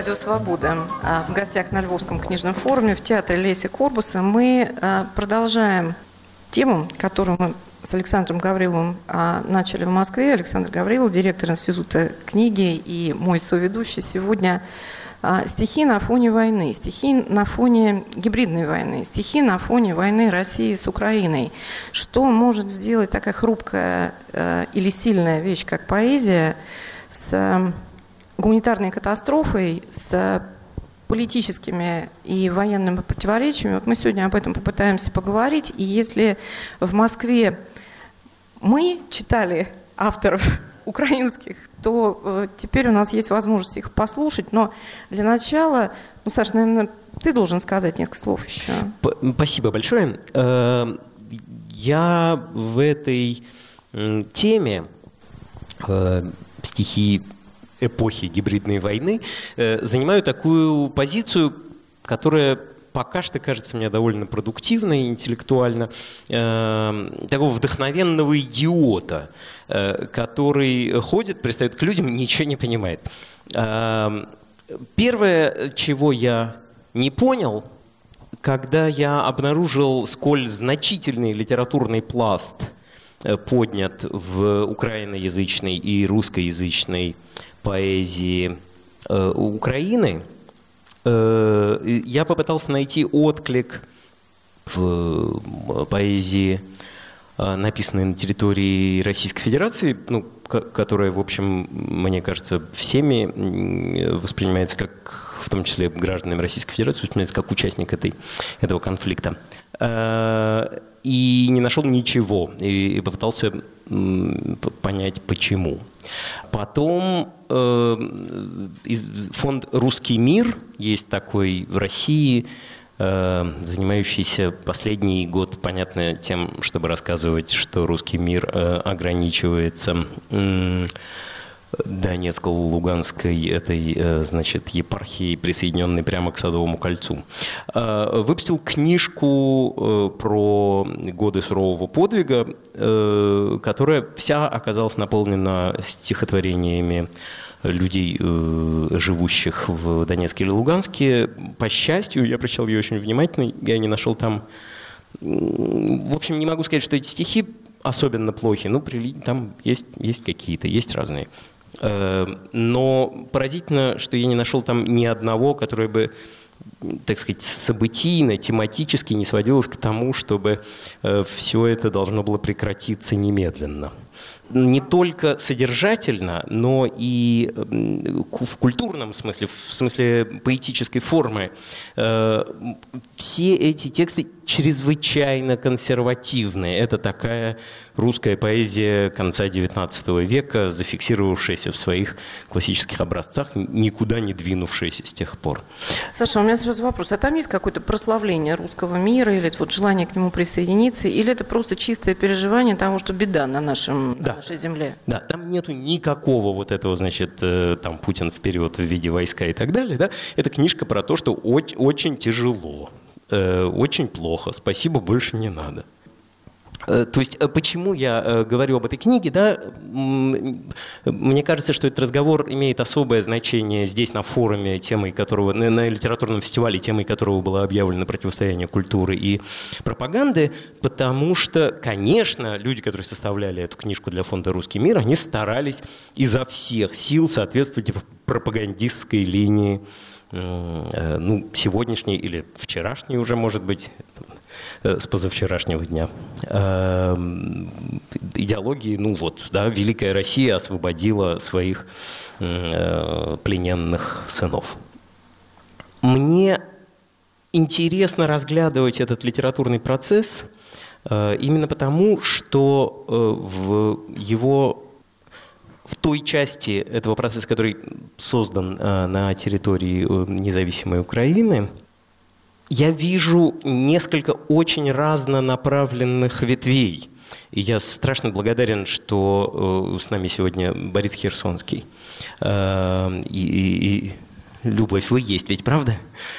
Радио «Свобода». В гостях на Львовском книжном форуме в театре Леся Корбуса мы продолжаем тему, которую мы с Александром Гавриловым начали в Москве. Александр Гаврилов, директор Института книги и мой соведущий сегодня. Стихи на фоне войны, стихи на фоне гибридной войны, стихи на фоне войны России с Украиной. Что может сделать такая хрупкая или сильная вещь, как поэзия, с гуманитарной катастрофой, с политическими и военными противоречиями? Вот мы сегодня об этом попытаемся поговорить. И если в Москве мы читали авторов украинских, то теперь у нас есть возможность их послушать. Но для начала, Саша, наверное, ты должен сказать несколько слов еще. Спасибо большое. Я в этой теме стихи эпохи гибридной войны занимаю такую позицию, которая пока что кажется мне довольно продуктивной интеллектуально, такого вдохновенного идиота, который ходит, пристает к людям, ничего не понимает. Первое, чего я не понял, когда я обнаружил, сколь значительный литературный пласт поднят в украиноязычной и русскоязычной поэзии Украины, я попытался найти отклик в поэзии, написанной на территории Российской Федерации, которая, в общем, мне кажется, всеми воспринимается как, в том числе гражданами Российской Федерации, воспринимается как участник этого конфликта. И не нашел ничего, и попытался понять, почему. Потом фонд «Русский мир», есть такой в России, занимающийся последний год, понятно, тем, чтобы рассказывать, что русский мир ограничивается Донецко-Луганской этой, значит, епархии, присоединенной прямо к Садовому кольцу. Выпустил книжку про годы сурового подвига, которая вся оказалась наполнена стихотворениями людей, живущих в Донецке или Луганске. По счастью, я прочитал ее очень внимательно, я не нашел там... В общем, не могу сказать, что эти стихи особенно плохи, но там есть какие-то, есть разные. Но поразительно, что я не нашел там ни одного, которое бы, так сказать, событийно, тематически не сводилось к тому, чтобы все это должно было прекратиться немедленно. Не только содержательно, но и в культурном смысле, в смысле поэтической формы. Все эти тексты чрезвычайно консервативные. Это такая русская поэзия конца XIX века, зафиксировавшаяся в своих классических образцах, никуда не двинувшаяся с тех пор. Саша, у меня сразу вопрос. А там есть какое-то прославление русского мира, или это желание к нему присоединиться, или это просто чистое переживание того, что беда на нашей земле? Да, там нету никакого вот этого, значит, там Путин вперед в виде войска и так далее. Да? Это книжка про то, что очень тяжело, очень плохо, спасибо, больше не надо. То есть, почему я говорю об этой книге, да, мне кажется, что этот разговор имеет особое значение здесь, на форуме, темой которого, на литературном фестивале, темой которого было объявлено противостояние культуры и пропаганды, потому что, конечно, люди, которые составляли эту книжку для фонда «Русский мир», они старались изо всех сил соответствовать пропагандистской линии, сегодняшней или вчерашней уже, может быть, с позавчерашнего дня. Идеологии, Великая Россия освободила своих плененных сынов. Мне интересно разглядывать этот литературный процесс именно потому, что в той части этого процесса, который создан на территории независимой Украины, я вижу несколько очень разнонаправленных ветвей. И я страшно благодарен, что с нами сегодня Борис Херсонский. И Любовь, вы есть ведь, правда?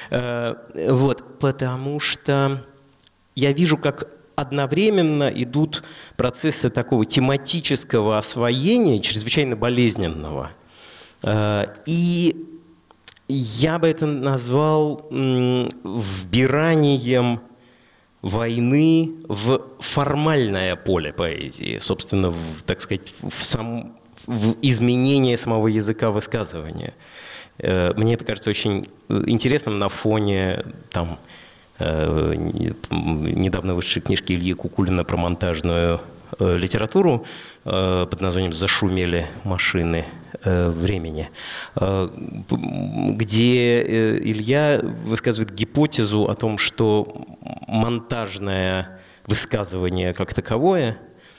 Потому что я вижу, как одновременно идут процессы такого тематического освоения, чрезвычайно болезненного. И Я бы это назвал вбиранием войны в формальное поле поэзии, собственно, так сказать, в изменение самого языка высказывания. Мне это кажется очень интересным на фоне недавно вышедшей книжки Ильи Кукулина про монтажную литературу под названием «Зашумели машины времени», где Илья высказывает гипотезу о том, что монтажное высказывание как таковое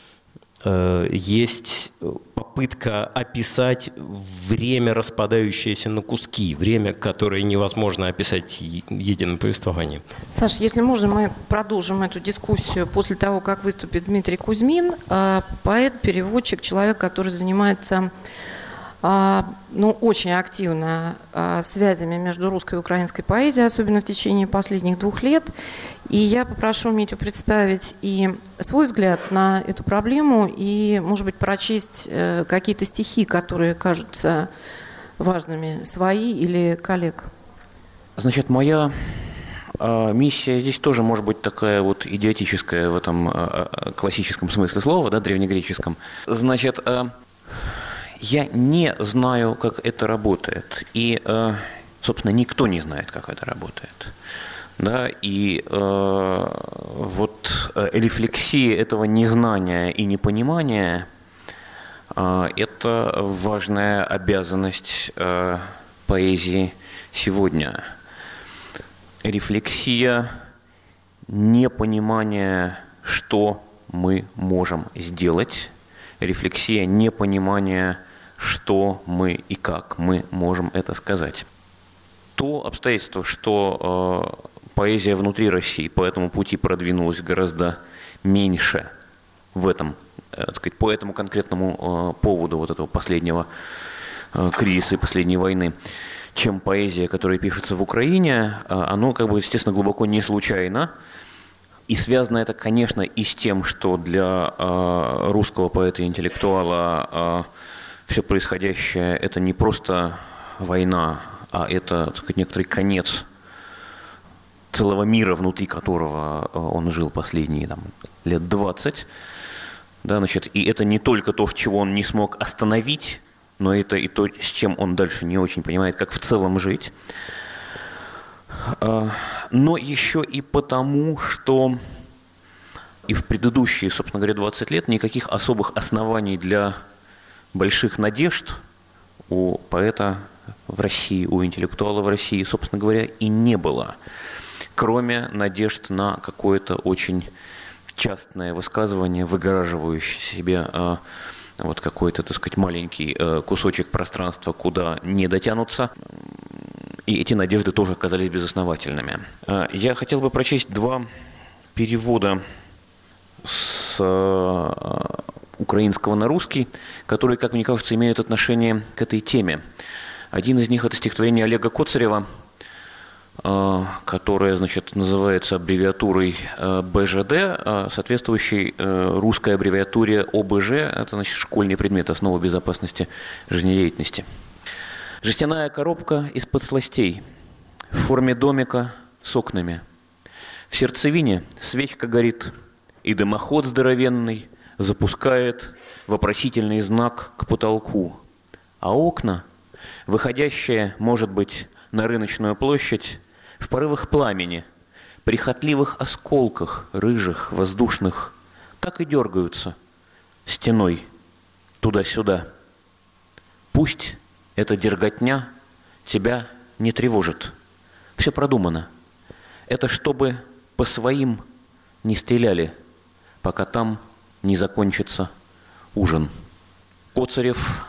есть попытка описать время, распадающееся на куски, время, которое невозможно описать единым повествованием. Саша, если можно, мы продолжим эту дискуссию после того, как выступит Дмитрий Кузьмин, поэт, переводчик, человек, который занимается очень активно связями между русской и украинской поэзией, особенно в течение последних 2 лет. И я попрошу Митю представить и свой взгляд на эту проблему, и, может быть, прочесть какие-то стихи, которые кажутся важными, свои или коллег. Значит, моя миссия здесь тоже может быть такая вот идиотическая в этом классическом смысле слова, да, древнегреческом. Значит, я не знаю, как это работает, и, собственно, никто не знает, как это работает. Да, и вот рефлексия этого незнания и непонимания – это важная обязанность поэзии сегодня. Рефлексия непонимания, что мы можем сделать, рефлексия непонимания, что мы и как мы можем это сказать. То обстоятельство, что поэзия внутри России по этому пути продвинулась гораздо меньше в этом, так сказать, по этому конкретному поводу вот этого последнего кризиса и последней войны, чем поэзия, которая пишется в Украине, оно, естественно, глубоко не случайно. И связано это, конечно, и с тем, что для русского поэта-интеллектуала все происходящее – это не просто война, а это, так сказать, некоторый конец целого мира, внутри которого он жил последние лет 20. Да, значит, и это не только то, чего он не смог остановить, но это и то, с чем он дальше не очень понимает, как в целом жить. Но еще и потому, что и в предыдущие, собственно говоря, 20 лет никаких особых оснований для больших надежд у поэта в России, у интеллектуала в России, собственно говоря, и не было, кроме надежд на какое-то очень частное высказывание, выгораживающее себе вот какой-то, так сказать, маленький кусочек пространства, куда не дотянутся. И эти надежды тоже оказались безосновательными. Я хотел бы прочесть 2 перевода с украинского на русский, которые, как мне кажется, имеют отношение к этой теме. Один из них – это стихотворение Олега Коцарева, которое, значит, называется аббревиатурой БЖД, соответствующей русской аббревиатуре ОБЖ. Это, значит, школьный предмет «Основы безопасности жизнедеятельности». Жестяная коробка из-под сластей, в форме домика с окнами. В сердцевине свечка горит, и дымоход здоровенный запускает вопросительный знак к потолку. А окна, выходящие, может быть, на рыночную площадь, в порывах пламени, прихотливых осколках рыжих, воздушных, так и дергаются стеной туда-сюда. Пусть эта дерготня тебя не тревожит. Все продумано. Это чтобы по своим не стреляли, пока там не закончится ужин. Коцарев,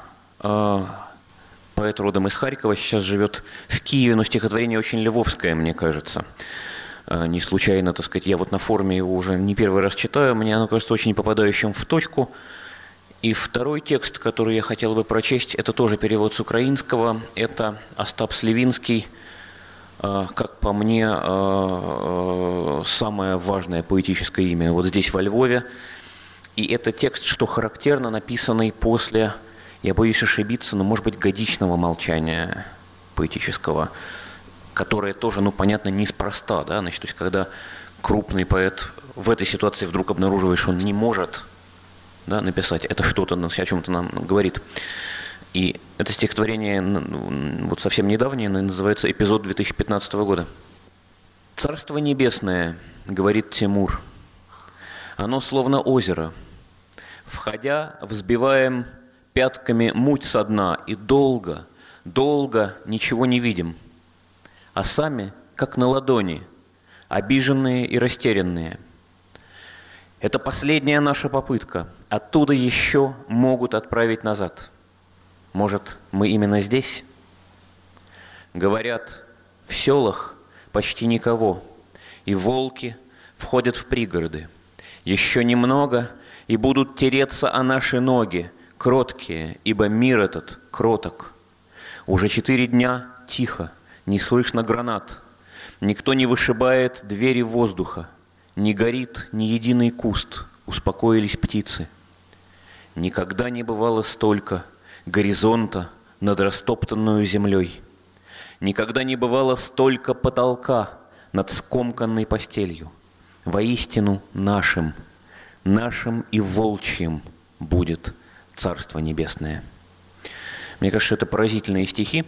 поэт родом из Харькова, сейчас живет в Киеве, но стихотворение очень львовское, мне кажется. Не случайно, так сказать, я вот на форуме его уже не первый раз читаю, мне оно кажется очень попадающим в точку. И второй текст, который я хотел бы прочесть, это тоже перевод с украинского, это Остап Сливинский, как по мне, самое важное поэтическое имя вот здесь, во Львове. И это текст, что характерно, написанный после, я боюсь ошибиться, но, может быть, годичного молчания поэтического, которое тоже, понятно, неспроста, да, значит, то есть когда крупный поэт в этой ситуации вдруг обнаруживает, что он не может, да, написать, это что-то о чем-то нам говорит. И это стихотворение вот совсем недавнее, называется «Эпизод 2015 года». «Царство небесное, — говорит Тимур, — оно словно озеро. Входя, взбиваем пятками муть со дна, и долго, долго ничего не видим, а сами, как на ладони, обиженные и растерянные. Это последняя наша попытка, оттуда еще могут отправить назад. Может, мы именно здесь? Говорят, в селах почти никого, и волки входят в пригороды. Еще немного, и будут тереться о наши ноги, кроткие, ибо мир этот кроток. Уже 4 дня тихо, не слышно гранат, никто не вышибает двери воздуха, не горит ни единый куст, успокоились птицы. Никогда не бывало столько горизонта над растоптанную землей. Никогда не бывало столько потолка над скомканной постелью. Воистину нашим и волчьим будет Царство Небесное». Мне кажется, это поразительные стихи,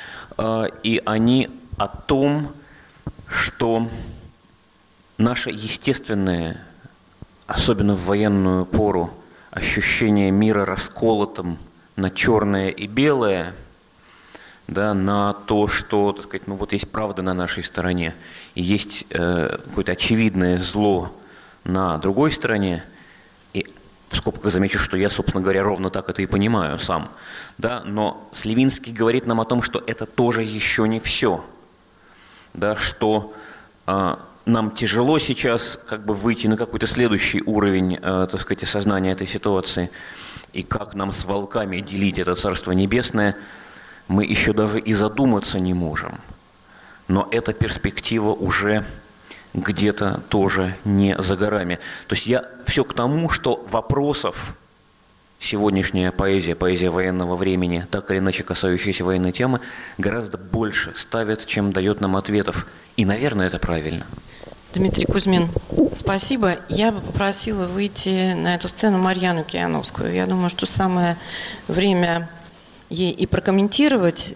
и они о том, что наше естественное, особенно в военную пору, ощущение мира расколотым на черное и белое, да, на то, что, так сказать, вот есть правда на нашей стороне, и есть какое-то очевидное зло на другой стороне, и в скобках замечу, что я, собственно говоря, ровно так это и понимаю сам, да, но Сливинский говорит нам о том, что это тоже еще не все, да, что нам тяжело сейчас как бы выйти на какой-то следующий уровень, так сказать, осознания этой ситуации, и как нам с волками делить это Царство Небесное, мы еще даже и задуматься не можем. Но эта перспектива уже где-то тоже не за горами. То есть я все к тому, что вопросов сегодняшняя поэзия военного времени, так или иначе касающиеся военной темы, гораздо больше ставит, чем дает нам ответов. И, наверное, это правильно. Дмитрий Кузьмин, спасибо. Я бы попросила выйти на эту сцену Марьяну Кияновскую. Я думаю, что самое время ей и прокомментировать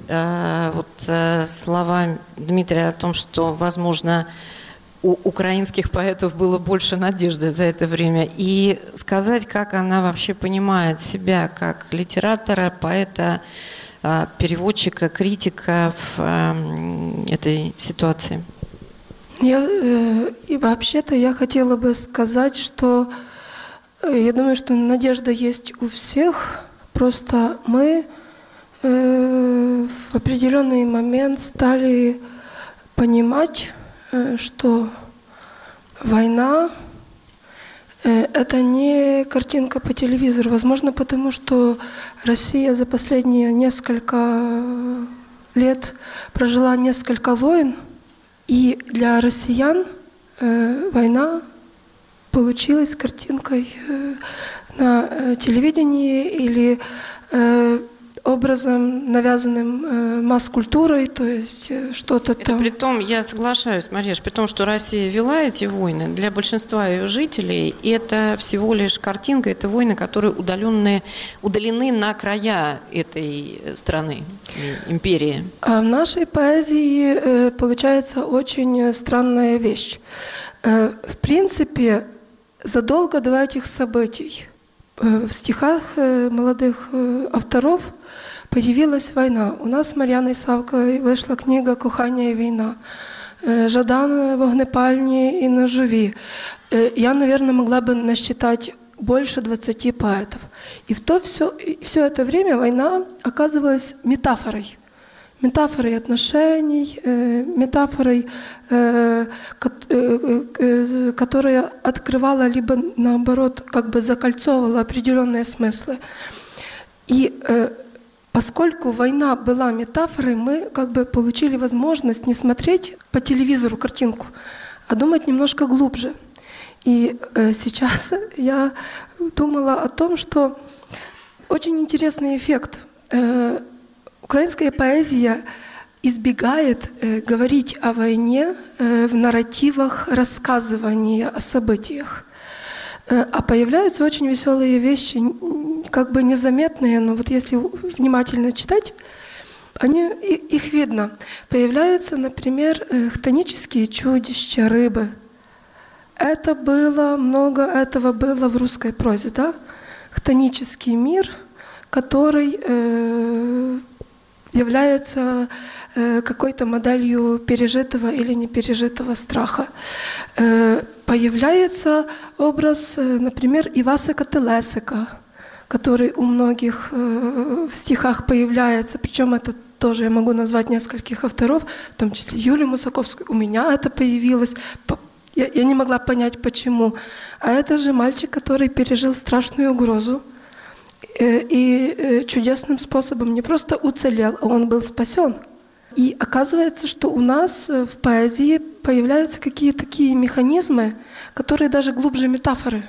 слова Дмитрия о том, что, возможно, у украинских поэтов было больше надежды за это время, и сказать, как она вообще понимает себя как литератора, поэта, переводчика, критика в этой ситуации. И вообще-то я хотела бы сказать, что я думаю, что надежда есть у всех, просто мы в определенный момент стали понимать, что война – это не картинка по телевизору. Возможно, потому что Россия за последние несколько лет прожила несколько войн, и для россиян война получилась картинкой на телевидении или образом, навязанным масс-культурой, то есть что-то там. Это при том, я соглашаюсь, Марьяш, при том, что Россия вела эти войны, для большинства ее жителей это всего лишь картинка, это войны, которые удалены на края этой страны, империи. А в нашей поэзии получается очень странная вещь. В принципе, задолго до этих событий в стихах молодых авторов появилась война. У нас с Мар'яною Савкою вийшла книга «Кохання і війна», Жадан «Вогнепальні і ножові». Я, наверное, могла бы насчитать больше 20 поэтов. И все это время война оказывалась метафорой. Метафорой отношений, метафорой, которая открывала, либо наоборот, как бы закольцовывала определенные смыслы. И поскольку война была метафорой, мы как бы получили возможность не смотреть по телевизору картинку, а думать немножко глубже. И сейчас я думала о том, что очень интересный эффект. Украинская поэзия избегает говорить о войне в нарративах рассказывания о событиях. А появляются очень веселые вещи, как бы незаметные, но вот если внимательно читать, их видно. Появляются, например, хтонические чудища, рыбы. Много этого было в русской прозе, да? Хтонический мир, который является какой-то моделью пережитого или непережитого страха. Появляется образ, например, Івасика Телесика, который у многих в стихах появляется, причем это тоже я могу назвать нескольких авторов, в том числе Юлию Мусаковскую. У меня это появилось. Я не могла понять, почему. А это же мальчик, который пережил страшную угрозу и чудесным способом не просто уцелел, а он был спасен. И оказывается, что у нас в поэзии появляются какие-то такие механизмы, которые даже глубже метафоры.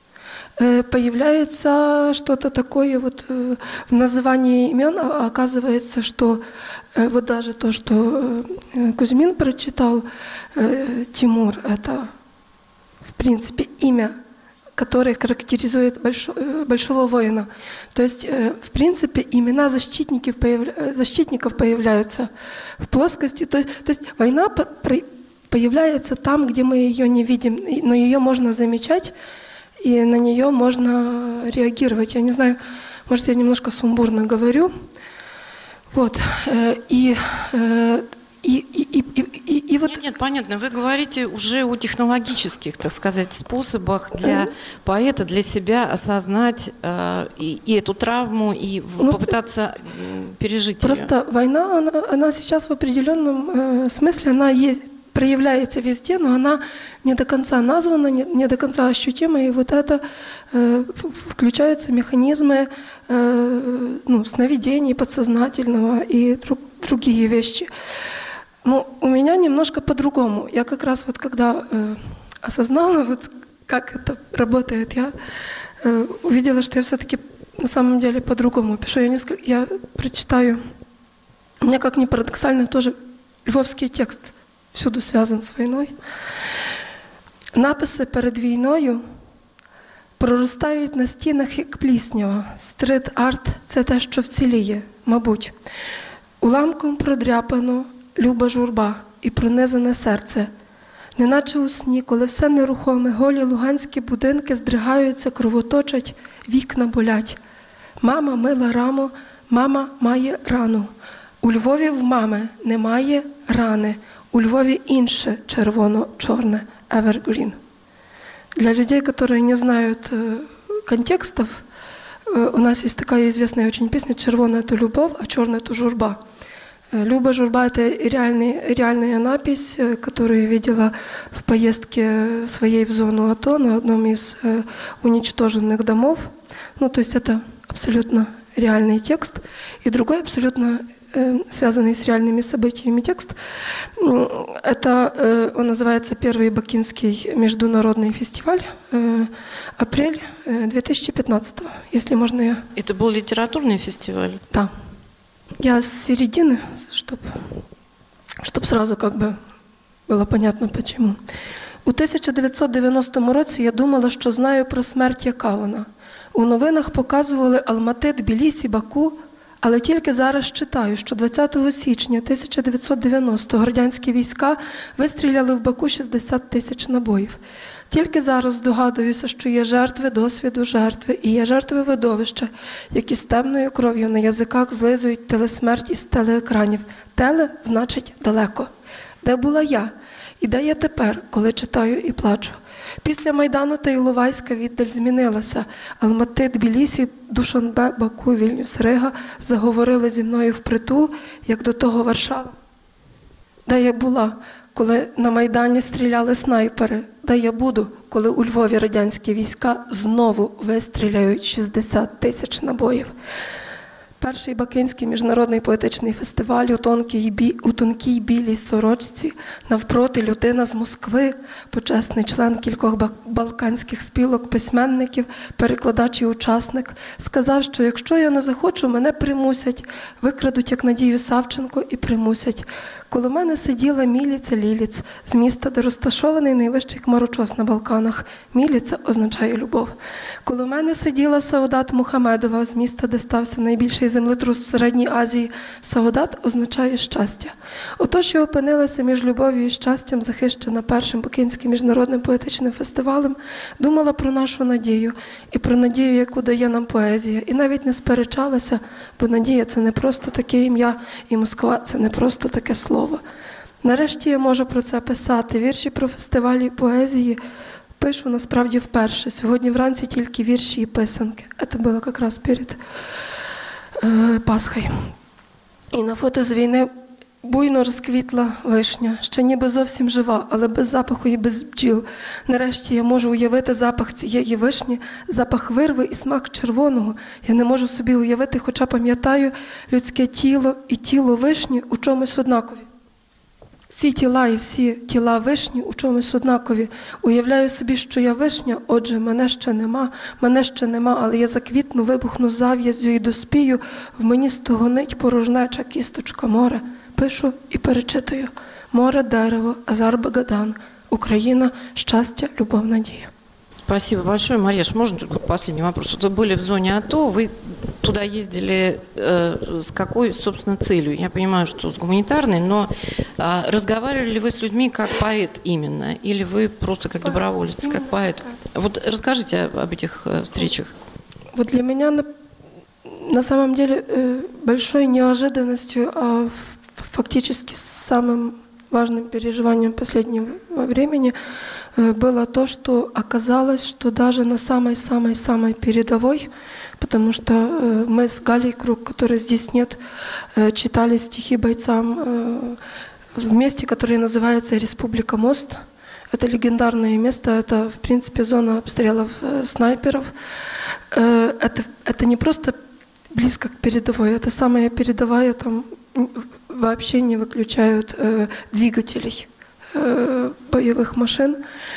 Появляется что-то такое вот в назывании имен, а оказывается, что вот даже то, что Кузьмин прочитал, Тимур, это в принципе имя, которое характеризует большого воина. То есть, в принципе, имена защитников появляются в плоскости. То есть война появляется там, где мы ее не видим, но ее можно замечать, и на нее можно реагировать. Я не знаю, может, я немножко сумбурно говорю. Вот. Вот... Нет, понятно. Вы говорите уже о технологических, так сказать, способах для поэта, для себя осознать и эту травму, и попытаться пережить ее. Просто война, она сейчас в определенном смысле, она проявляется везде, но она не до конца названа, не до конца ощутима, и вот это включаются механизмы сновидений, подсознательного и другие вещи. Ну, у меня немножко по-другому. Я как раз вот когда осознала, вот как это работает, я увидела, что я все-таки на самом деле по-другому пишу. Я прочитаю. У меня, как ни парадоксально, тоже львовський текст всюду связан з війною. Написи перед війною проростають на стінах, як пліснява. Стрит-арт – це те, що вціліє, мабуть. Уламком продряпано люба журба і пронизане серце. Неначе у сні, коли все нерухоме, голі луганські будинки здригаються, кровоточать, вікна болять. Мама мила раму, мама має рану. У Львові в мами немає рани. У Львове інше червоно-черное, evergreen. Для людей, которые не знают контекстов, у нас есть такая известная очень песня «Червоная – это любовь, а черная – это журба». Люба журба – это реальная напись, которую я видела в поездке своей в зону АТО на одном из уничтоженных домов. Ну, то есть это абсолютно реальный текст. И другой абсолютно связанный с реальными событиями текст. Это, он называется «Первый Бакинский международный фестиваль», апрель 2015, если можно я... Это был литературный фестиваль? Да. Я с середины, чтобы сразу как бы было понятно почему. У 1990 році я думала, що знаю про смерть, яка вона. У новинах показували Алмати, Тбілісі, Баку, але тільки зараз читаю, що 20 січня 1990-го радянські війська вистріляли в Баку 60 тисяч набоїв. Тільки зараз здогадуюся, що є жертви досвіду жертви і є жертви видовища, які з темною кров'ю на язиках злизують телесмерть із телеекранів. Теле значить далеко. Де була я? І де я тепер, коли читаю і плачу? Після Майдану та Іловайська віддаль змінилася. Алмати, Тбілісі, Душанбе, Баку, Вільнюс, Рига заговорили зі мною впритул, як до того Варшава. Де я була, коли на Майдані стріляли снайпери? Де я буду, коли у Львові радянські війська знову вистріляють 60 тисяч набоїв? Перший Бакинський міжнародний поетичний фестиваль у тонкій білій сорочці, навпроти людина з Москви, почесний член кількох балканських спілок, письменників, перекладач і учасник, сказав, що якщо я не захочу, мене примусять, викрадуть, як Надію Савченко, і примусять. Коло мене сиділа Міліця Ліліц з міста, де розташований найвищий хмарочос на Балканах. Міліця означає любов. Коло мене сиділа Саудат Мухамедова з міста, де стався найбільший землетрус в Середній Азії. Саудат означає щастя. Отож я опинилася між любов'ю і щастям, захищена першим Бакинським міжнародним поетичним фестивалем, думала про нашу надію і про надію, яку дає нам поезія. І навіть не сперечалася, бо надія – це не просто таке ім'я, і Москва – це не просто таке слово. Нарешті я можу про це писати. Вірші про фестивалі поезії пишу насправді вперше. Сьогодні вранці тільки вірші і писанки. Це було якраз перед Пасхою. І на фото з війни буйно розквітла вишня, ще ніби зовсім жива, але без запаху і без бджіл. Нарешті я можу уявити запах цієї вишні, запах вирви і смак червоного. Я не можу собі уявити, хоча пам'ятаю людське тіло і тіло вишні у чомусь однакові. Всі тіла і всі тіла вишні у чомусь однакові. Уявляю собі, що я вишня, отже, мене ще нема, але я заквітну, вибухну зав'язю і доспію, в мені стогонить порожнеча кісточка море. Пишу і перечитую. Море, дерево, Азербайджан, Украина, счастье, любовь, надежда. Спасибо большое. Марьяш, можно только последний вопрос? Вот вы были в зоне АТО, вы туда ездили с какой, собственно, целью? Я понимаю, что с гуманитарной, но разговаривали ли вы с людьми как поэт именно? Или вы просто как доброволец, как поэт? Вот расскажите об этих встречах. Вот для меня на самом деле большой неожиданностью, а фактически самым важным переживанием последнего времени было то, что оказалось, что даже на самой-самой-самой передовой, потому что мы с Галей Круг, которой здесь нет, читали стихи бойцам в месте, которое называется Республика Мост. Это легендарное место, это, в принципе, зона обстрелов снайперов. Это не просто близко к передовой, это самая передовая, там вообще не выключают двигателей боевых машин.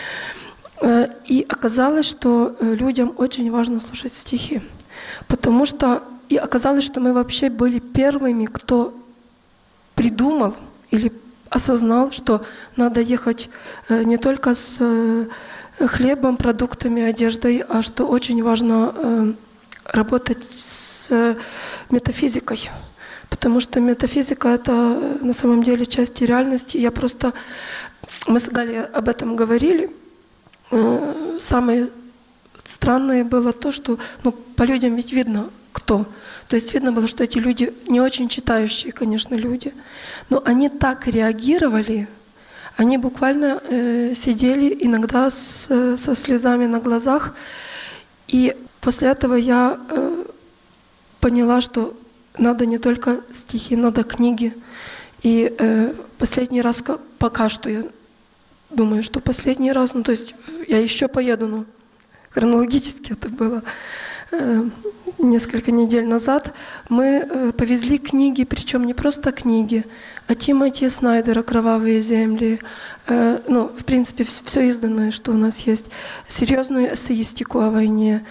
И оказалось, что людям очень важно слушать стихи. Потому что и оказалось, что мы вообще были первыми, кто придумал или осознал, что надо ехать не только с хлебом, продуктами, одеждой, а что очень важно работать с метафизикой. Потому что метафизика — это на самом деле часть реальности. Мы с Галей об этом говорили. Самое странное было то, что по людям ведь видно, кто. То есть видно было, что эти люди не очень читающие, конечно, люди. Но они так реагировали, они буквально сидели иногда со слезами на глазах. И после этого я поняла, что надо не только стихи, надо книги. И последний раз, пока что я думаю, что последний раз, то есть я еще поеду, но хронологически это было несколько недель назад, мы повезли книги, причем не просто книги, а Тимоти Снайдера «Кровавые земли», в принципе, все изданное, что у нас есть, серьезную эссеистику о войне,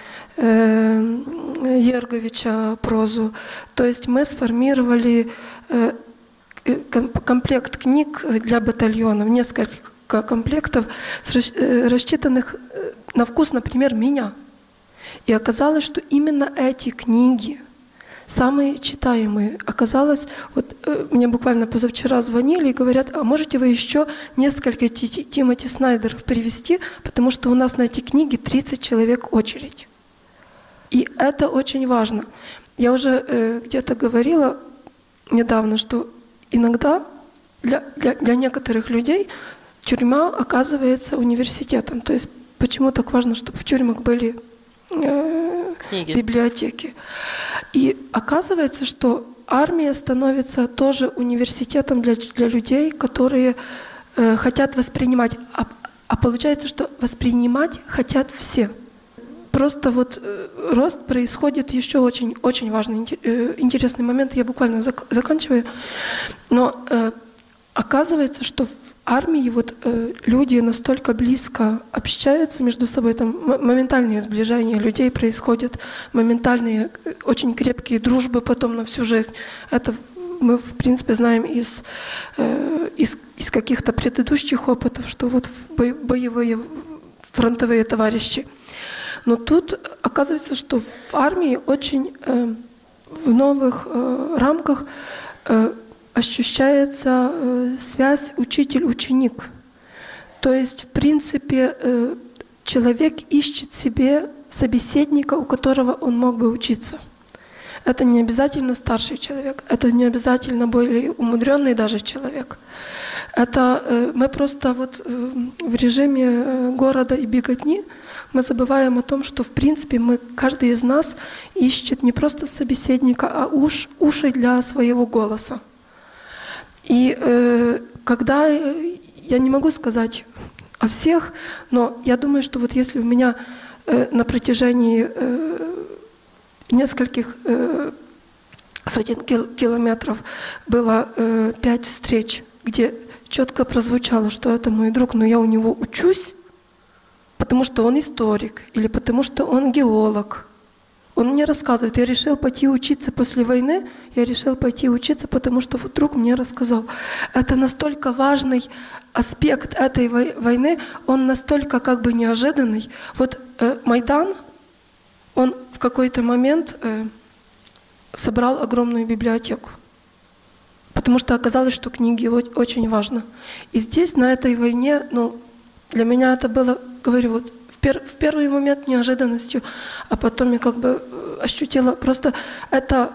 Ерговича прозу. То есть мы сформировали комплект книг для батальонов, несколько комплектов, рассчитанных на вкус, например, меня. И оказалось, что именно эти книги самые читаемые. Оказалось, мне буквально позавчера звонили и говорят: а можете вы еще несколько Тимоти Снайдеров привезти, потому что у нас на эти книги 30 человек очередь. И это очень важно. Я уже где-то говорила недавно, что иногда для некоторых людей тюрьма оказывается университетом. То есть почему так важно, чтобы в тюрьмах были библиотеки. И оказывается, что армия становится тоже университетом для людей, которые хотят воспринимать. А получается, что воспринимать хотят все. просто вот рост происходит еще очень, очень важный, интересный момент, я буквально заканчиваю. Но оказывается, что в армии вот люди настолько близко общаются между собой, там моментальные сближения людей происходят, моментальные, очень крепкие дружбы потом на всю жизнь. Это мы, в принципе, знаем из каких-то предыдущих опытов, что вот боевые фронтовые товарищи. Но тут оказывается, что в армии очень в новых рамках ощущается связь учитель-ученик. То есть, в принципе, человек ищет себе собеседника, у которого он мог бы учиться. Это не обязательно старший человек, это не обязательно более умудренный даже человек. Это мы просто вот в режиме города и беготни мы забываем о том, что в принципе каждый из нас ищет не просто собеседника, а уши для своего голоса. И когда я не могу сказать о всех, но я думаю, что вот если у меня на протяжении нескольких сотен километров было 5 встреч, где четко прозвучало, что это мой друг, но я у него учусь, потому что он историк или потому что он геолог. Он мне рассказывает, я решил пойти учиться после войны, я решил пойти учиться, потому что вот друг мне рассказал. Это настолько важный аспект этой войны, он настолько как бы неожиданный. Вот Майдан, он в какой-то момент собрал огромную библиотеку, потому что оказалось, что книги очень важны. И здесь, на этой войне, для меня это было, говорю, вот в первый момент неожиданностью, а потом я как бы ощутила просто эта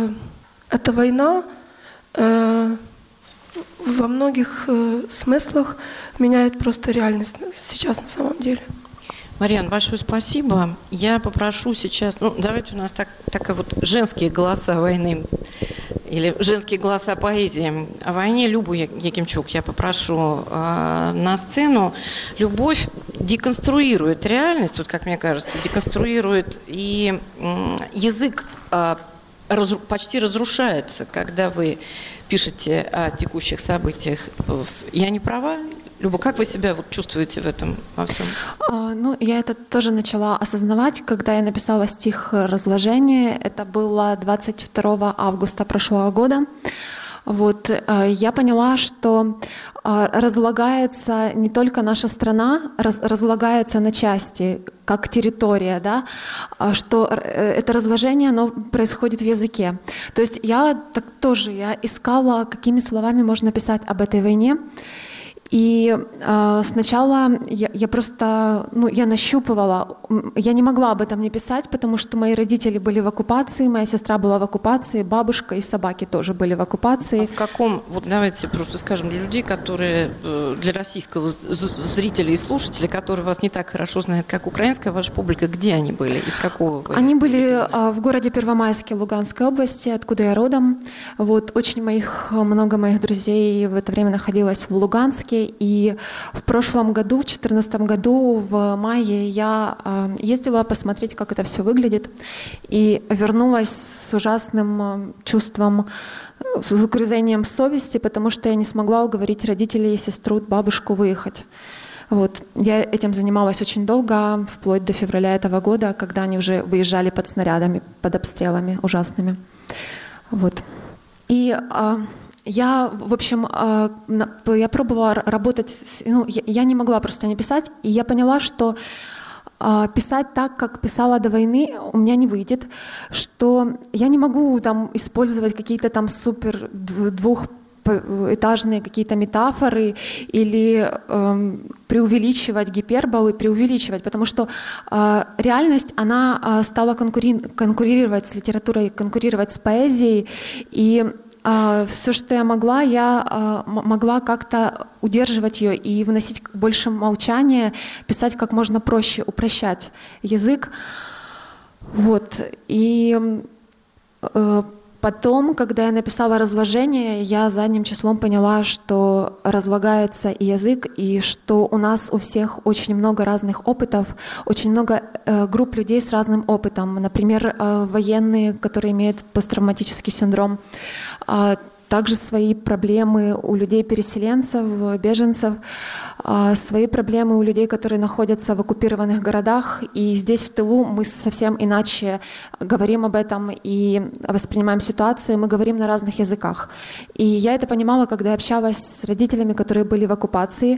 война во многих смыслах меняет просто реальность сейчас на самом деле. Марьяна, большое спасибо. Я попрошу сейчас, давайте у нас такая вот женские голоса войны или женские голоса поэзии о войне. Любу Якимчук я попрошу на сцену. Любовь деконструирует реальность, вот как мне кажется, деконструирует, и язык почти разрушается, когда вы пишете о текущих событиях. Я не права? Люба, как вы себя чувствуете в этом во всем? Я это тоже начала осознавать, когда я написала стих «Разложение». Это было 22 августа прошлого года. Я поняла, что разлагается не только наша страна, разлагается на части, как территория, да, что это разложение, оно происходит в языке. То есть я искала, какими словами можно писать об этой войне. И сначала я просто, я нащупывала, я не могла об этом не писать, потому что мои родители были в оккупации, моя сестра была в оккупации, бабушка и собаки тоже были в оккупации. А в каком, давайте просто скажем для людей, которые, для российского зрителя и слушателя, которые вас не так хорошо знают, как украинская ваша публика, где они были, из какого вы? Они были в городе Первомайске Луганской области, откуда я родом. Много моих друзей в это время находилось в Луганске. И в прошлом году, в 2014 году, в мае, я ездила посмотреть, как это все выглядит, и вернулась с ужасным чувством, с угрызением совести, потому что я не смогла уговорить родителей, сестру, бабушку выехать. Я этим занималась очень долго, вплоть до февраля этого года, когда они уже выезжали под снарядами, под обстрелами ужасными. И я пробовала работать, я не могла просто не писать, и я поняла, что писать так, как писала до войны, у меня не выйдет, что я не могу использовать какие-то супер двухэтажные какие-то метафоры или преувеличивать гиперболы, потому что реальность, она стала конкурировать с литературой, конкурировать с поэзией, и все, что я могла как-то удерживать ее и выносить больше молчания, писать как можно проще, упрощать язык. И Потом, когда я написала разложение, я задним числом поняла, что разлагается и язык, и что у нас у всех очень много разных опытов, очень много групп людей с разным опытом. Например, военные, которые имеют посттравматический синдром, также свои проблемы у людей-переселенцев, беженцев, свои проблемы у людей, которые находятся в оккупированных городах. И здесь, в тылу, мы совсем иначе говорим об этом и воспринимаем ситуацию, мы говорим на разных языках. И я это понимала, когда я общалась с родителями, которые были в оккупации.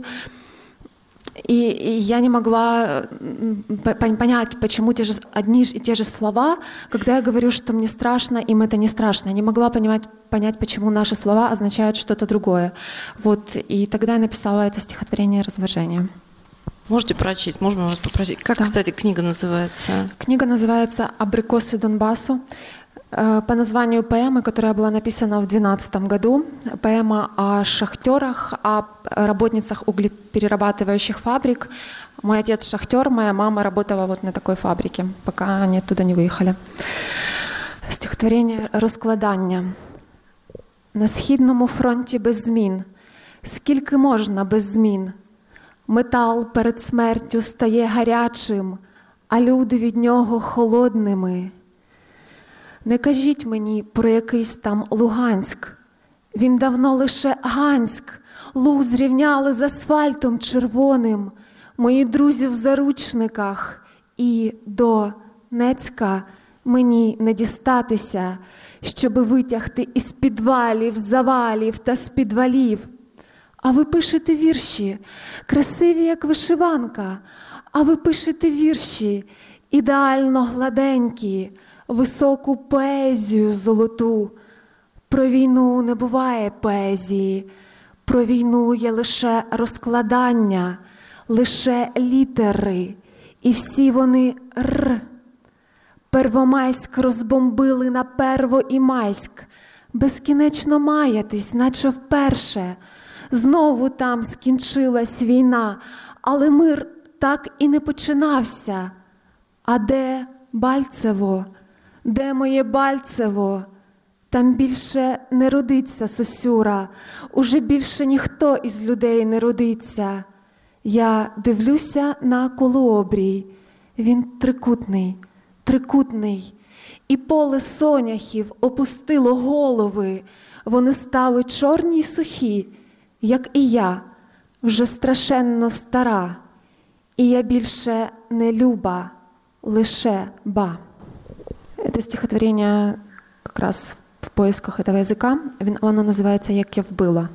И я не могла понять, почему одни и те же слова, когда я говорю, что мне страшно, им это не страшно. Я не могла понять, почему наши слова означают что-то другое. Вот. И тогда я написала это стихотворение «Разложение». Можете прочесть? Можно вас попросить? Как, да. Кстати, книга называется? Книга называется «Абрикосы Донбассу». По названию поэмы, которая была написана в 2012 году. Поэма о шахтерах, о работницах углеперерабатывающих фабрик. Мой отец шахтер, моя мама работала вот на такой фабрике, пока они оттуда не выехали. Стихотворение «Розкладання». На східному фронті без змін. Скільки можна без змін? Метал перед смертю стає гарячим, а люди від нього холодними. Не кажіть мені про якийсь там Луганськ. Він давно лише Ганськ. Луг зрівняли з асфальтом червоним. Мої друзі в заручниках. І до Нецька мені не дістатися, щоби витягти із підвалів, завалів та з підвалів. А ви пишете вірші, красиві, як вишиванка. А ви пишете вірші, ідеально гладенькі, високу поезію золоту. Про війну не буває поезії, про війну є лише розкладання, лише літери, і всі вони «р». Первомайськ розбомбили на Перво і Майськ, безкінечно маятись, наче вперше. Знову там скінчилась війна, але мир так і не починався. А де Бальцево? Де моє Бальцево? Там більше не родиться Сосюра, уже більше ніхто із людей не родиться. Я дивлюся на колообрій, він трикутний, трикутний. І поле соняхів опустило голови, вони стали чорні й сухі, як і я, вже страшенно стара. І я більше не люба, лише ба. Это стихотворение как раз в поисках этого языка. Оно називається «Як я вбила».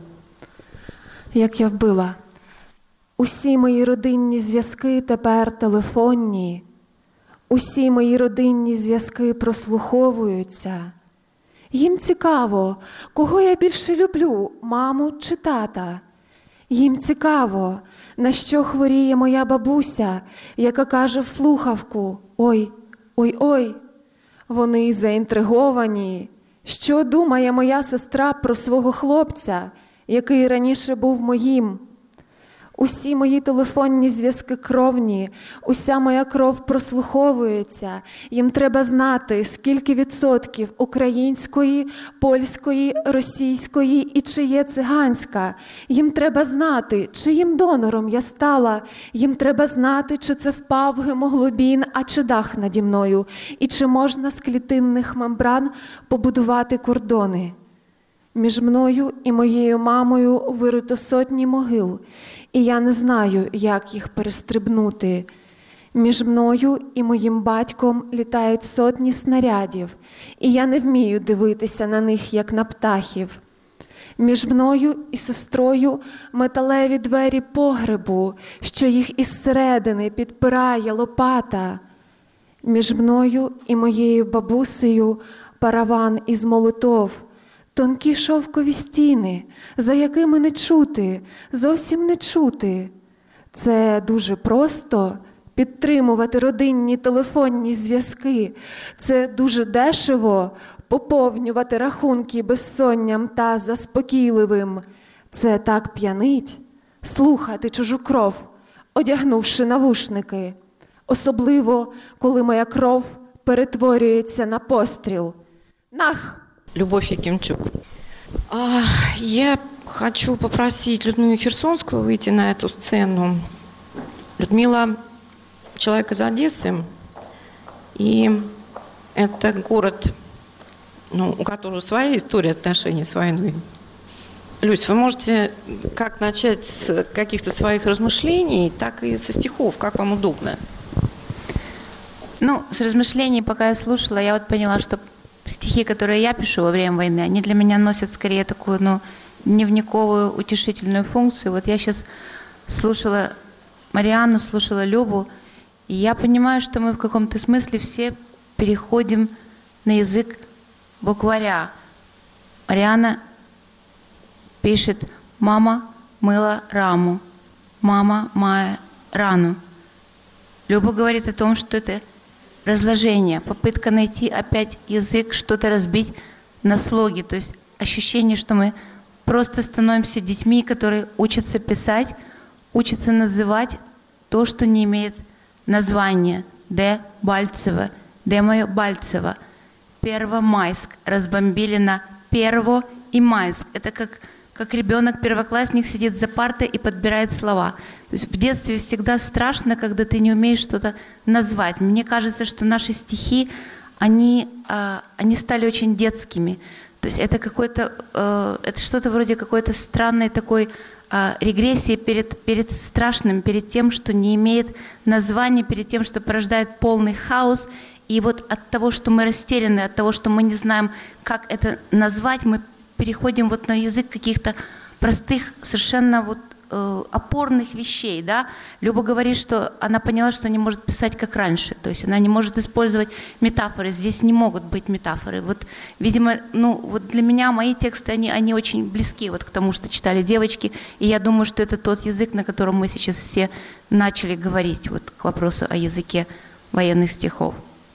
Як я вбила. Усі мої родинні зв'язки тепер телефонні. Усі мої родинні зв'язки прослуховуються. Їм цікаво, кого я більше люблю, маму чи тата. Їм цікаво, на що хворіє моя бабуся, яка каже в слухавку «Ой, ой, ой». Вони заінтриговані. Що думає моя сестра про свого хлопця, який раніше був моїм? Усі мої телефонні зв'язки кровні, уся моя кров прослуховується. Їм треба знати, скільки відсотків української, польської, російської і чи є циганська. Їм треба знати, чиїм донором я стала. Їм треба знати, чи це впав гемоглобін, а чи дах наді мною. І чи можна з клітинних мембран побудувати кордони. Між мною і моєю мамою вирито сотні могил, і я не знаю, як їх перестрибнути. Між мною і моїм батьком літають сотні снарядів, і я не вмію дивитися на них, як на птахів. Між мною і сестрою металеві двері погребу, що їх із середини підпирає лопата. Між мною і моєю бабусею параван із молитов, тонкі шовкові стіни, за якими не чути, зовсім не чути. Це дуже просто підтримувати родинні телефонні зв'язки. Це дуже дешево поповнювати рахунки безсонням та заспокійливим. Це так п'янить слухати чужу кров, одягнувши навушники. Особливо, коли моя кров перетворюється на постріл. Нах! Любовь Якимчук. Я хочу попросить Людмилу Херсонскую выйти на эту сцену. Людмила – человек из Одессы, и это город, у которого своя история отношений с войной. Люсь, вы можете как начать с каких-то своих размышлений, так и со стихов, как вам удобно. С размышлений, пока я слушала, я вот поняла, что стихи, которые я пишу во время войны, они для меня носят скорее такую, дневниковую, утешительную функцию. Вот я сейчас слушала Марианну, слушала Любу, и я понимаю, что мы в каком-то смысле все переходим на язык букваря. Марианна пишет: «Мама мыла раму, мама мая рану». Люба говорит о том, что это разложение, попытка найти опять язык, что-то разбить на слоги, то есть ощущение, что мы просто становимся детьми, которые учатся писать, учатся называть то, что не имеет названия. Де Бальцево, де мое Бальцево, Первомайск, разбомбили на Перво и Майск. Это как ребенок, первоклассник сидит за партой и подбирает слова. То есть в детстве всегда страшно, когда ты не умеешь что-то назвать. Мне кажется, что наши стихи, они стали очень детскими. То есть это это что-то вроде какой-то странной такой регрессии перед страшным, перед тем, что не имеет названия, перед тем, что порождает полный хаос. И вот от того, что мы растеряны, от того, что мы не знаем, как это назвать, мы переходим вот на язык каких-то простых, совершенно опорных вещей. Да? Люба говорит, что она поняла, что не может писать как раньше. То есть она не может использовать метафоры. Здесь не могут быть метафоры. Вот, видимо, для меня мои тексты, они очень близки к тому, что читали девочки. И я думаю, что это тот язык, на котором мы сейчас все начали говорить, к вопросу о языке военных стихов.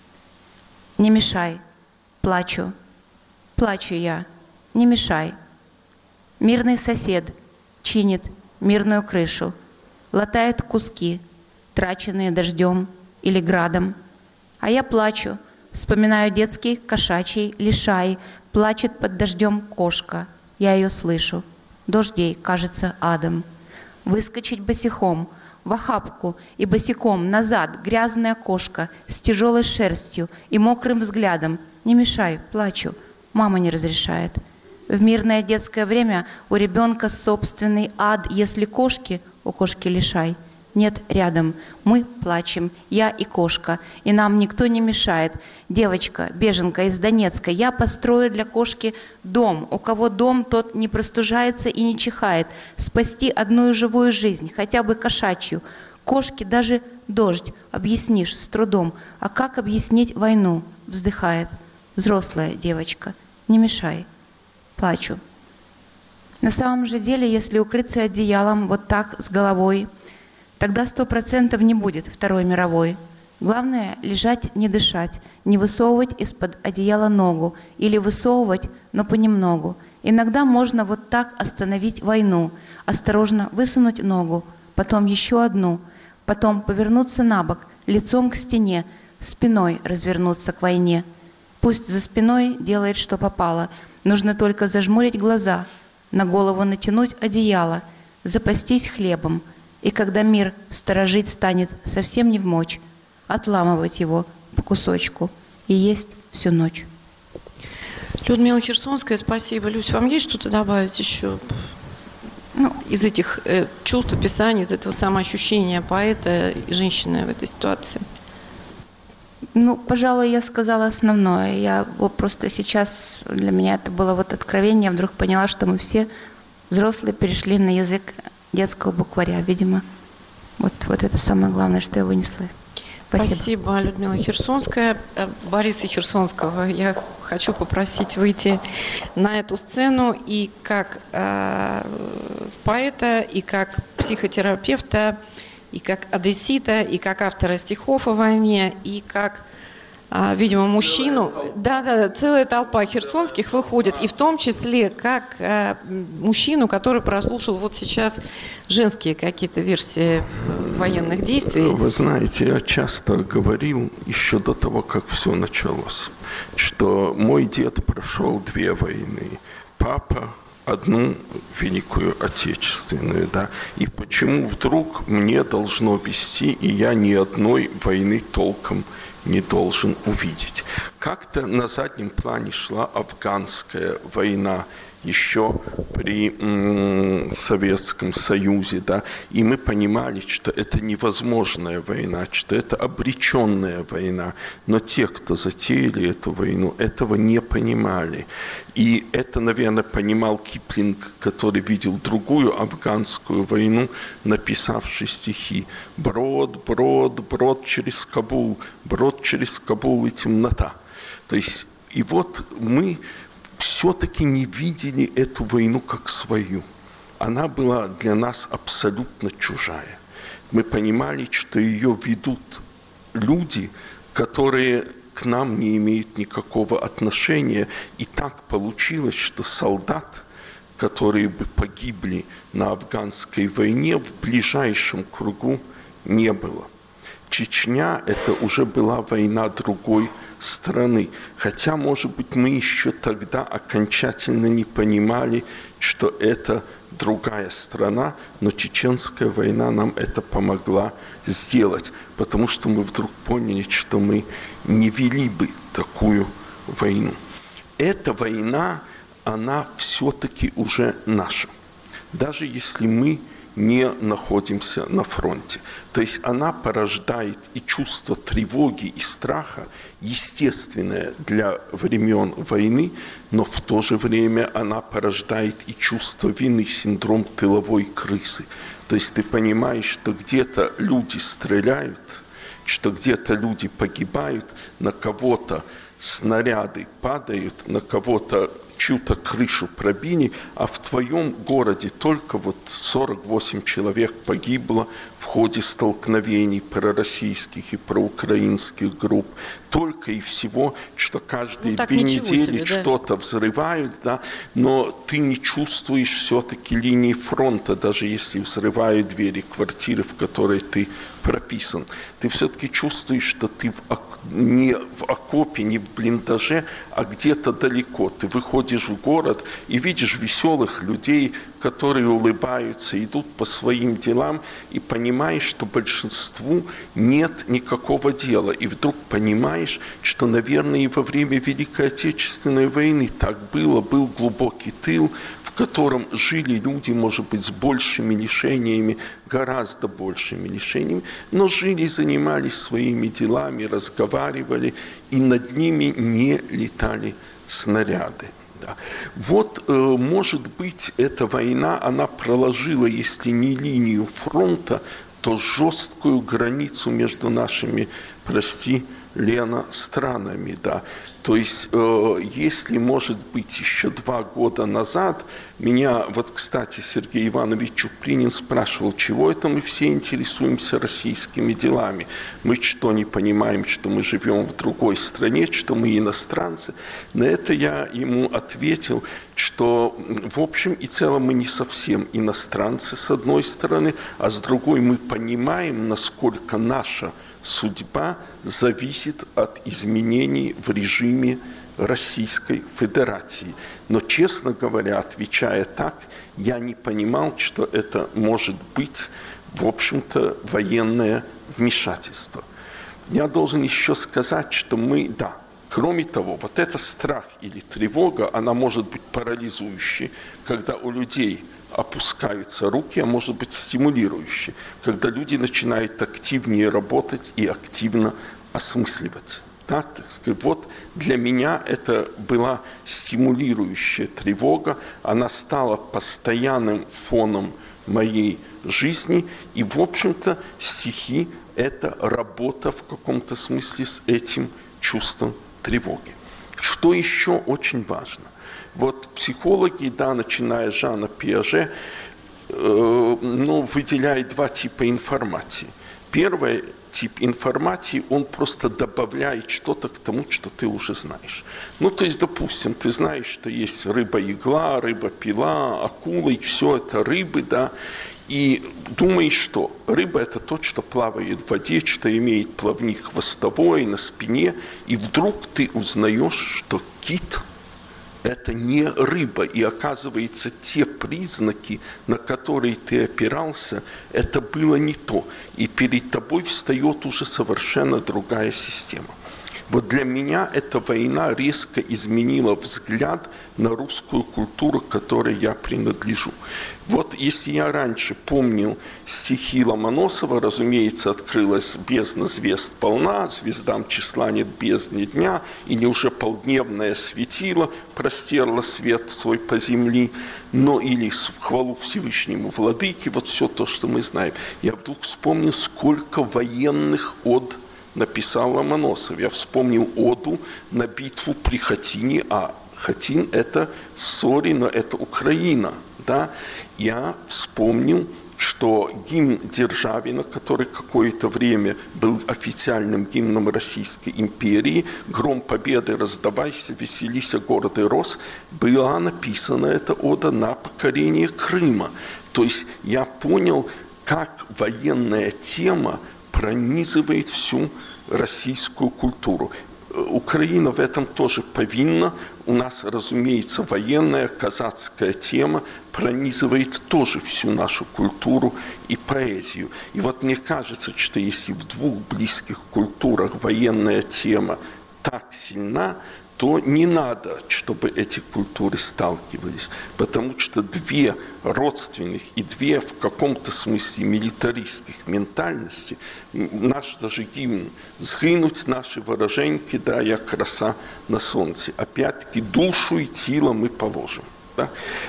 «Не мешай, плачу, плачу я, не мешай. Мирный сосед чинит мирную крышу, латает куски, траченные дождем или градом. А я плачу, вспоминаю детский кошачий лишай, плачет под дождем кошка, я ее слышу, дождь ей кажется адом. Выскочить босиком в охапку и босиком назад грязная кошка с тяжелой шерстью и мокрым взглядом. Не мешай, плачу, мама не разрешает. В мирное детское время у ребенка собственный ад, если кошки, у кошки лишай. Нет рядом, мы плачем, я и кошка, и нам никто не мешает. Девочка, беженка из Донецка, я построю для кошки дом. У кого дом, тот не простужается и не чихает. Спасти одну живую жизнь, хотя бы кошачью. Кошке даже дождь объяснишь с трудом. А как объяснить войну? Вздыхает взрослая девочка. Не мешай, плачу. На самом же деле, если укрыться одеялом вот так с головой, тогда 100% не будет Второй мировой. Главное — лежать, не дышать, не высовывать из-под одеяла ногу или высовывать, но понемногу. Иногда можно вот так остановить войну, осторожно высунуть ногу, потом еще одну, потом повернуться на бок, лицом к стене, спиной развернуться к войне. Пусть за спиной делает, что попало, нужно только зажмурить глаза, на голову натянуть одеяло, запастись хлебом, и когда мир сторожить станет совсем не вмочь, отламывать его по кусочку и есть всю ночь. Людмила Херсонская, спасибо. Люсь, вам есть что-то добавить еще из этих чувств, описаний, из этого самоощущения поэта и женщины в этой ситуации? Пожалуй, я сказала основное. Я просто сейчас, для меня это было откровение, я вдруг поняла, что мы все взрослые перешли на язык детского букваря, видимо. Вот это самое главное, что я вынесла. Спасибо, Людмила Херсонская. Бориса Херсонского я хочу попросить выйти на эту сцену и как поэта, и как психотерапевта, и как одессита, и как автора стихов о войне, и как видимо, мужчину. Да, целая толпа херсонских выходит, и в том числе как мужчину, который прослушал вот сейчас женские какие-то версии военных действий. Вы знаете, я часто говорил еще до того, как все началось, что мой дед прошел 2 войны, папа одну Великую Отечественную, да, и почему вдруг мне должно вести, и я ни одной войны толком не должен увидеть. Как-то на заднем плане шла афганская война, еще при Советском Союзе, да, и мы понимали, что это невозможная война, что это обреченная война, но те, кто затеяли эту войну, этого не понимали. И это, наверное, понимал Киплинг, который видел другую афганскую войну, написавший стихи «Брод, брод, брод через Кабул, брод через Кабул и темнота». То есть, и вот мы все-таки не видели эту войну как свою. Она была для нас абсолютно чужая. Мы понимали, что ее ведут люди, которые к нам не имеют никакого отношения. И так получилось, что солдат, которые бы погибли на афганской войне, в ближайшем кругу не было. Чечня – это уже была война другой страны. Хотя, может быть, мы еще тогда окончательно не понимали, что это другая страна, но Чеченская война нам это помогла сделать, потому что мы вдруг поняли, что мы не вели бы такую войну. Эта война, она все-таки уже наша, даже если мы не находимся на фронте. То есть она порождает и чувство тревоги и страха, естественное для времен войны, но в то же время она порождает и чувство вины, синдром тыловой крысы. То есть ты понимаешь, что где-то люди стреляют, что где-то люди погибают, на кого-то снаряды падают, на кого-то чью-то крышу пробили, а в твоем городе только вот 48 человек погибло в ходе столкновений пророссийских и проукраинских групп. Только и всего, что каждые 2 недели себе, что-то взрывают, да, но ты не чувствуешь все-таки линии фронта, даже если взрывают двери квартиры, в которой ты прописан. Ты все-таки чувствуешь, что ты не в окопе, не в блиндаже, а где-то далеко. Ты выходишь в город и видишь веселых людей, которые улыбаются, идут по своим делам, и понимаешь, что большинству нет никакого дела. И вдруг понимаешь, что, наверное, и во время Великой Отечественной войны так было, был глубокий тыл, в котором жили люди, может быть, с большими лишениями, гораздо большими лишениями, но жили, занимались своими делами, разговаривали, и над ними не летали снаряды. Да. Вот, может быть, эта война, она проложила, если не линию фронта, то жесткую границу между нашими, прости, Лена, странами, да. То есть, если, может быть, еще 2 года назад меня, вот, кстати, Сергей Иванович Чупринин спрашивал, чего это мы все интересуемся российскими делами? Мы что, не понимаем, что мы живем в другой стране, что мы иностранцы? На это я ему ответил, что, в общем и целом, мы не совсем иностранцы, с одной стороны, а с другой мы понимаем, насколько наша судьба зависит от изменений в режиме Российской Федерации. Но, честно говоря, отвечая так, я не понимал, что это может быть, в общем-то, военное вмешательство. Я должен еще сказать, что мы, да, кроме того, вот этот страх или тревога, она может быть парализующей, когда у людей опускаются руки, а может быть стимулирующей, когда люди начинают активнее работать и активно осмысливать. Так сказать, вот для меня это была стимулирующая тревога, она стала постоянным фоном моей жизни, и, в общем-то, стихи – это работа в каком-то смысле с этим чувством тревоги. Что еще очень важно? Вот психологи, да, начиная с Жана Пиаже, выделяют 2 типа информации. Первый тип информации, он просто добавляет что-то к тому, что ты уже знаешь. Ну, то есть, допустим, ты знаешь, что есть рыба-игла, рыба-пила, акула, и все это рыбы, да, и думаешь, что рыба – это то, что плавает в воде, что имеет плавник хвостовой на спине, и вдруг ты узнаешь, что кит – это не рыба, и оказывается, те признаки, на которые ты опирался, это было не то, и перед тобой встает уже совершенно другая система. Вот для меня эта война резко изменила взгляд на русскую культуру, к которой я принадлежу. Вот если я раньше помнил стихи Ломоносова, разумеется, открылась бездна звезд полна, звездам числа нет бездны дня, и не уже полдневное светило простерло свет свой по земли, но или в хвалу Всевышнему Владыке, вот все то, что мы знаем. Я вдруг вспомнил, сколько военных од написал Ломоносов. Я вспомнил оду на битву при Хатине, а Хатин – это Сорина, это Украина. Да? Я вспомнил, что гимн Державина, который какое-то время был официальным гимном Российской империи, «Гром победы раздавайся, веселися, город и рос», была написана эта ода на покорение Крыма. То есть я понял, как военная тема пронизывает всю российскую культуру. Украина в этом тоже повинна. У нас, разумеется, военная казацкая тема пронизывает тоже всю нашу культуру и поэзию. И вот мне кажется, что если в двух близких культурах военная тема так сильна, то не надо, чтобы эти культуры сталкивались, потому что две родственных и две в каком-то смысле милитаристских ментальности, наш даже гимн «Сгинуть наши вороженьки, да, я краса на солнце». Опять-таки душу и тело мы положим. Да?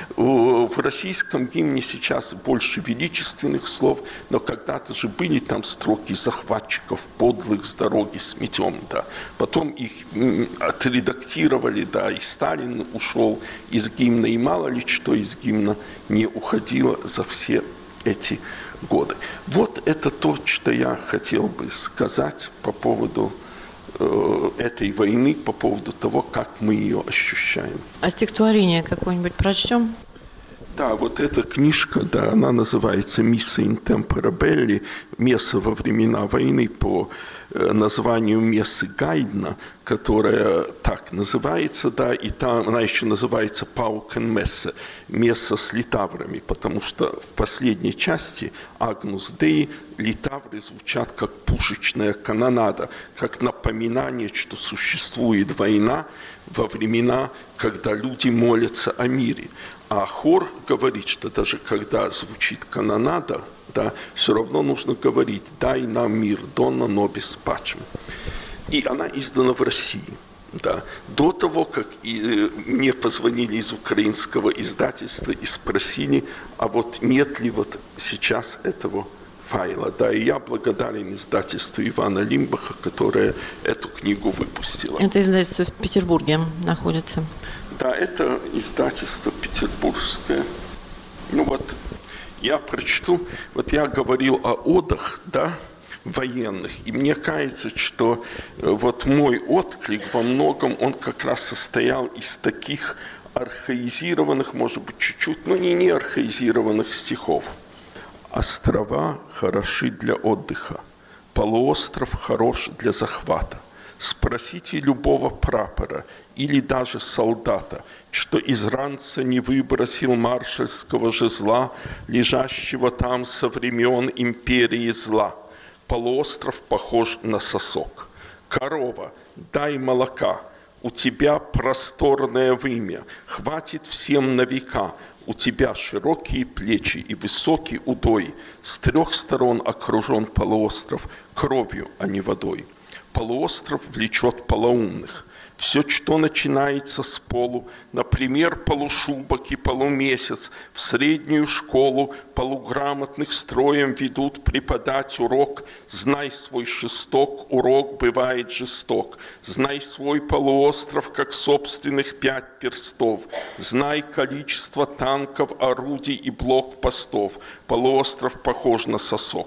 В российском гимне сейчас больше величественных слов, но когда-то же были там строки захватчиков подлых с дороги сметем. Да? Потом их отредактировали, да, и Сталин ушел из гимна, и мало ли что из гимна не уходило за все эти годы. Вот это то, что я хотел бы сказать по поводу этой войны, по поводу того, как мы ее ощущаем. А стихотворение какое-нибудь прочтем? Да, вот эта книжка, да, она называется «Мисса ин темпора белли», «Месса во времена войны», по названию мессы Гайдна, которая так называется, да, и там она еще называется «Паукен месса», «Месса с литаврами», потому что в последней части «Агнус Дей» литавры звучат как пушечная канонада, как напоминание, что существует война во времена, когда люди молятся о мире. А хор говорит, что даже когда звучит канонада, да, все равно нужно говорить «дай нам мир, донна нобис пачем». И она издана в России. Да. До того, как мне позвонили из украинского издательства и спросили, а вот нет ли вот сейчас этого файла. Да, и я благодарен издательству Ивана Лимбаха, которое эту книгу выпустило. Это издательство в Петербурге находится. Да, это издательство петербургское. Ну вот, я прочту, вот я говорил о одах, да, военных, и мне кажется, что вот мой отклик во многом, он как раз состоял из таких архаизированных, может быть, чуть-чуть, но не архаизированных стихов. «Острова хороши для отдыха, полуостров хорош для захвата. Спросите любого прапора или даже солдата, что из ранца не выбросил маршальского жезла, лежащего там со времен империи зла. Полуостров похож на сосок. Корова, дай молока, у тебя просторное вымя, хватит всем на века. У тебя широкие плечи и высокий удой. С 3 сторон окружен полуостров кровью, а не водой. Полуостров влечет полоумных. Все, что начинается с полу, например, полушубок и полумесяц, в среднюю школу полуграмотных строем ведут преподать урок. Знай свой шесток, урок бывает жесток. Знай свой полуостров, как собственных 5 перстов. Знай количество танков, орудий и блокпостов. Полуостров похож на сосок.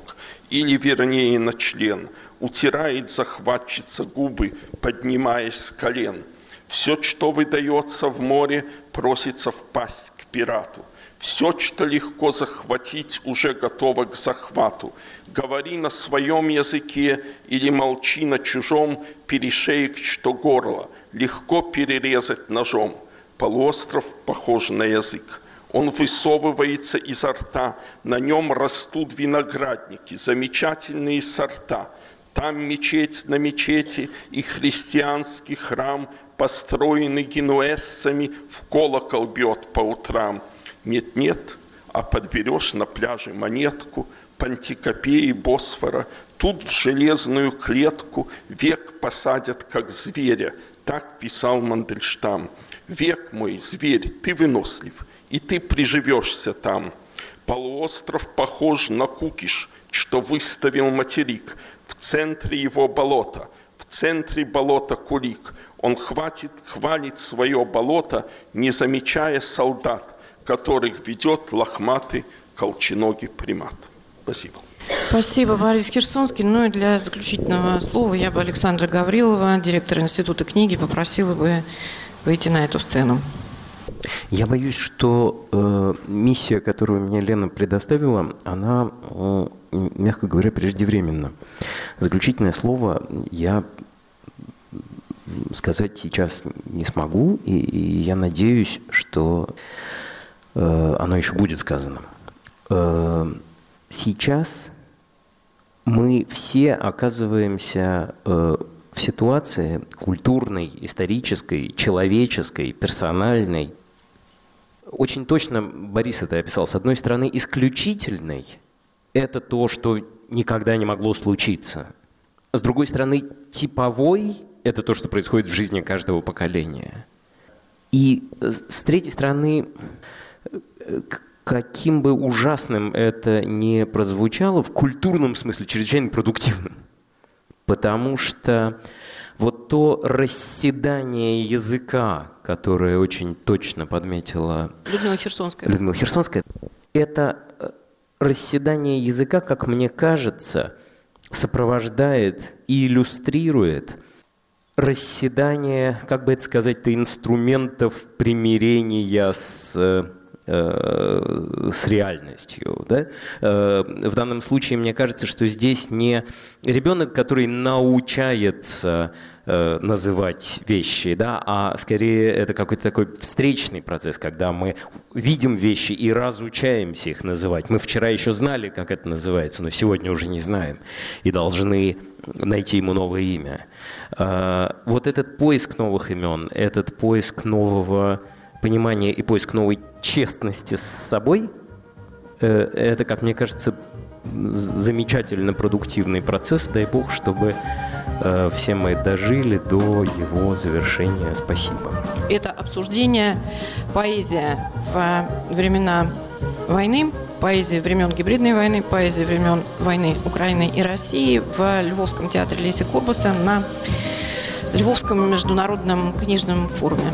или вернее на член. Утирает захватчица губы, поднимаясь с колен. Все, что выдается в море, просится впасть к пирату. Все, что легко захватить, уже готово к захвату. Говори на своем языке или молчи на чужом, перешеек, что горло, легко перерезать ножом. Полуостров похож на язык. Он высовывается изо рта, на нем растут виноградники, замечательные сорта. Там мечеть на мечети и христианский храм, построенный генуэзцами, в колокол бьет по утрам. Нет-нет, а подберешь на пляже монетку, Пантикопеи Босфора, тут в железную клетку век посадят, как зверя. Так писал Мандельштам. Век мой, зверь, ты вынослив, и ты приживешься там. Полуостров похож на кукиш, что выставил материк. В центре его болото, в центре болота кулик. Он хвалит свое болото, не замечая солдат, которых ведет лохматый колченогий примат. Спасибо. Спасибо, Борис Херсонский. Ну и для заключительного слова я бы Александра Гаврилова, директора Института книги, попросила бы выйти на эту сцену. Я боюсь, что миссия, которую мне Лена предоставила, она, мягко говоря, преждевременна. Заключительное слово я сказать сейчас не смогу, и я надеюсь, что оно еще будет сказано. Сейчас мы все оказываемся в ситуации культурной, исторической, человеческой, персональной. Очень точно Борис это описал. С одной стороны, исключительной – это то, что никогда не могло случиться. С другой стороны, типовой – это то, что происходит в жизни каждого поколения. И с третьей стороны, каким бы ужасным это ни прозвучало, в культурном смысле чрезвычайно продуктивным. Потому что вот то расседание языка, которое очень точно подметила Людмила Херсонская, это расседание языка, как мне кажется, сопровождает и иллюстрирует расседание, как бы это сказать-то, инструментов примирения с реальностью. Да? В данном случае, мне кажется, что здесь не ребенок, который научается называть вещи, да, а скорее это какой-то такой встречный процесс, когда мы видим вещи и разучаемся их называть. Мы вчера еще знали, как это называется, но сегодня уже не знаем и должны найти ему новое имя. Вот этот поиск новых имен, этот поиск нового понимания и поиск новой честности с собой, это, как мне кажется, замечательно продуктивный процесс. Дай Бог, чтобы все мы дожили до его завершения. Спасибо. Это обсуждение поэзия в времена войны, поэзия времен гибридной войны, поэзия времен войны Украины и России в Львовском театре Леси Курбаса на Львовском международном книжном форуме.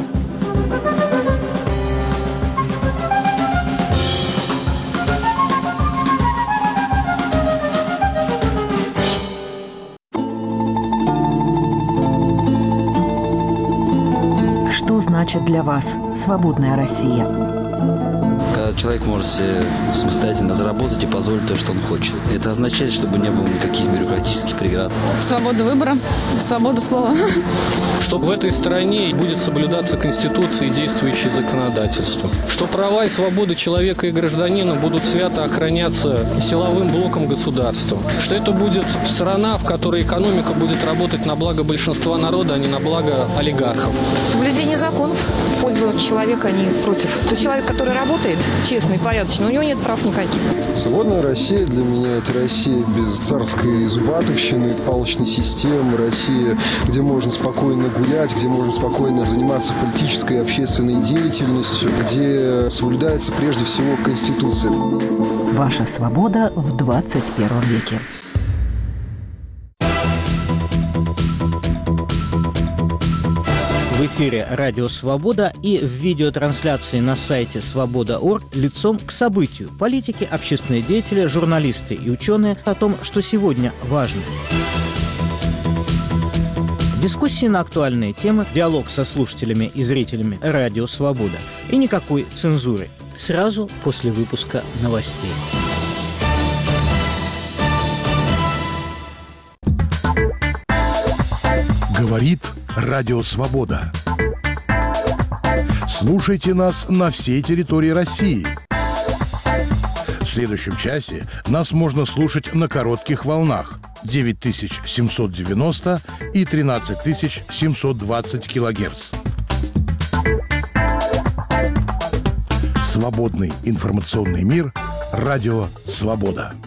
Что значит для вас свободная Россия? Когда человек может себе самостоятельно заработать и позволить то, что он хочет. Это означает, чтобы не было никаких бюрократических преград. Свобода выбора, свобода слова. Что в этой стране будет соблюдаться Конституция и действующее законодательство. Что права и свободы человека и гражданина будут свято охраняться силовым блоком государства. Что это будет страна, в которой экономика будет работать на благо большинства народа, а не на благо олигархов. Соблюдение законов в пользу человека, а не против. Тот человек, который работает, честный, порядочный, у него нет прав никаких. Свободная Россия для меня – это Россия без царской зубатовщины, палочной системы, Россия, где можно спокойно гулять, где можно спокойно заниматься политической и общественной деятельностью, где соблюдается прежде всего Конституция. Ваша свобода в 21 веке. В В эфире «Радио Свобода» и в видеотрансляции на сайте свобода.орг лицом к событию. Политики, общественные деятели, журналисты и ученые о том, что сегодня важно. Дискуссии на актуальные темы, диалог со слушателями и зрителями «Радио Свобода». И никакой цензуры. Сразу после выпуска новостей. Говорит Радио Свобода. Слушайте нас на всей территории России. В следующем часе нас можно слушать на коротких волнах 9790 и 13720 килогерц. Свободный информационный мир. Радио Свобода.